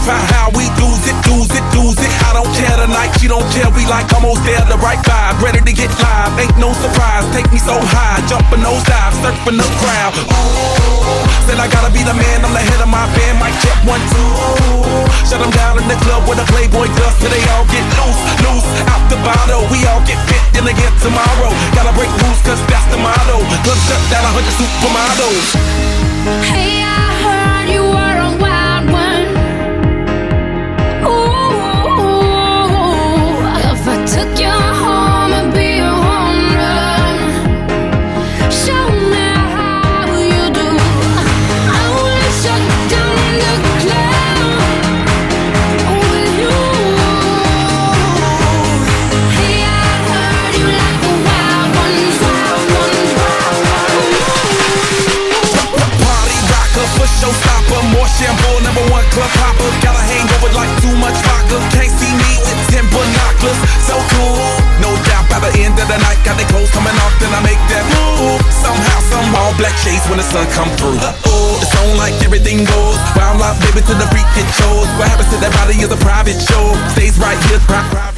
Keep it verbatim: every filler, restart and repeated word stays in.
by how we lose it, lose it, lose it. I don't care tonight, she don't care. We like almost there, the right vibe, ready to get live. Ain't no surprise, take me so high, jumping those dives, surfing the crowd. Ooh, said I gotta be the man, I'm the head of my band. Mic check one, two. Shut them down in the club with a Playboy does, so they all get loose, loose out the bottle. We all get fit in again tomorrow. Gotta break rules, cause that's the motto. Club shut down a hundred supermodels. Hey, I heard you were a wild one. Ooh, if I took you home, it'd be a home run. Show me how you do. I wanna shut down the club with you. Hey, I heard you like the wild ones, wild ones, wild ones. Party rocker, for showstopper, more shampoo, number one club hopper. Got a hangover like too much vodka. Can't see me with ten binoculars. So cool, no doubt by the end of the night, got the clothes coming off, then I make that move. Somehow, some all black shades when the sun come through. Uh-oh, it's on like everything goes. Wild out, baby, to the freak it shows. What happens to that body is a private show. Stays right here, pri- private.